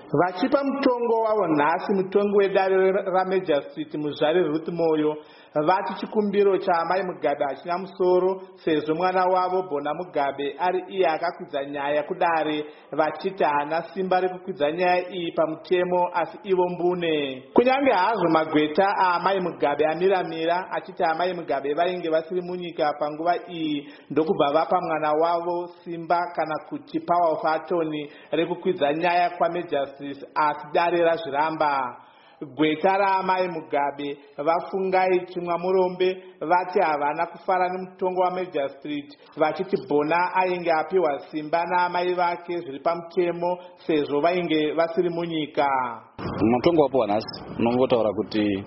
Vachipa mutongo wavo nhasi mutongo wedare raMajor Street muzvare Ruth Moyo vati chikumbiro chaamai Mugabe hachina musoro sezvo mwana wavo Bona Mugabe ari iye akakwidza nyaya kudare vachiti haana simba rekukwidza nyaya iyi pamutemo asi ivo mbune. Kunyange hazvo magweta aamai Mugabe amiramira achiti amai Mugabe vainge vasiri munyika panguva iyi ndokubva vapa mwana wavo simba kana kuti power of attorney rekukwidza nyaya kwaMajor Street asi dare razviramba. Gweta raamai Mugabe vafungai chimwa murombe vati havana kufara nemutongo waMajor Street vachiti Bona ainge apiwa simba naamai vake zviri pamutemo sezvo vainge vasiri munyika. Mutongo wapo nhasi unongotaura kuti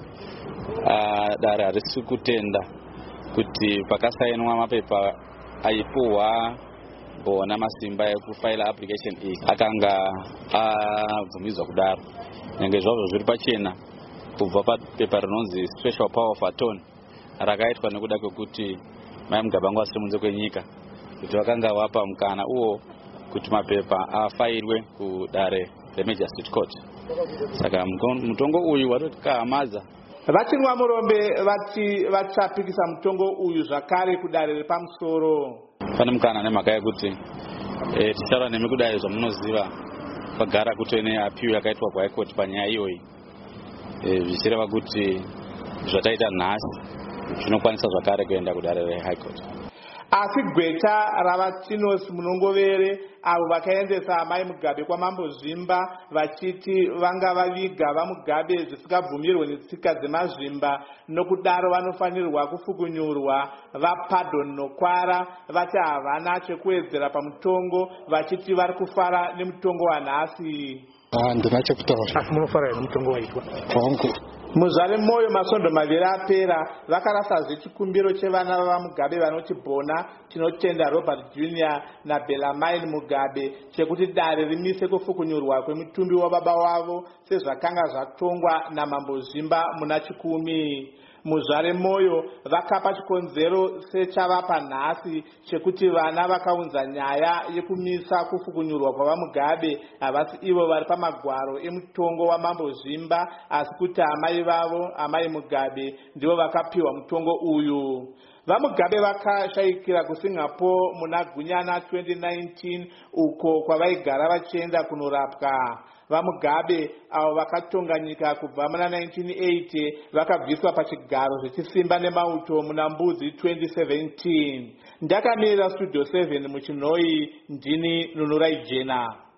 dare harisi kutenda kuti pakasainwa mapepa aipuhwa Bona masimba ekufaila application iyi akanga abvumidzwa kudaro. Nyange zvazvo zviri pachena kubva papepa rinonzi special power of attorney rakaitwa nekuda kwekuti mai Mugabe anga asiri kunze kwenyika kuti vakanga vapa mukana uwo kuti mapepa afairwe kudare reMajor Street Court. Saka mutongo uyu watotikahamadza. Vachinwa murombe vati vachapikisa mutongo uyu zvakare kudare repamusoro. Pane mukana nemhaka yekuti tichitaura nemi kudai zvamunoziva pagara kutoine apiwo yakaitwa kuHigh Court panyaya iyoyi zvichireva kuti zvataita nhasi zvinokwanisa zvakare kuenda kudare reHigh Court. Asi gweta ravatinosi munongovere avo vakaendesa amai Mugabe kwamambozvimba vachiti vanga vaviga vaMugabe zvisingabvumirwe netsika dzemazvimba nokudaro vanofanirwa kufukunyurwa vaPardon noKwara vati havana chekuwedzera pamutongo vachiti vari kufara nemutongo wanhasi. Handina chekutaura. Asi munofara nemutongo waitwa wangu. Muzvare Moyo masvondo maviri apera vakarasazve chikumbiro chevana vavaMugabe vanoti Bona tinotenda Robert Jr naBellarmine Mugabe chekuti dare rimise kufukunyurwa kwemutumbi wababa wavo sezvakanga zvatongwa naMambozvimba muna chikumi. Muzvare Moyo vakapa chikonzero sechavapa nhasi chekuti vana vakaunza nyaya yekumisa kufukunyurwa kwavaMugabe havasi ivo vari pamagwaro emutongo waMambozvimba asi kuti amai vavo amai Mugabe ndivo vakapiwa mutongo uyu. VaMugabe vakashayikira kuSingapore muna Gunyana 2019 uko kwavaigara vachienda kunorapwa. VaMugabe avo vakatonga nyika kubva muna 1980 vakabviswa pachigaro zvechisimba nemauto muna Mbudzi 2017. Ndakamirira Studio 7 muChinoi, ndini Nunurai Jena.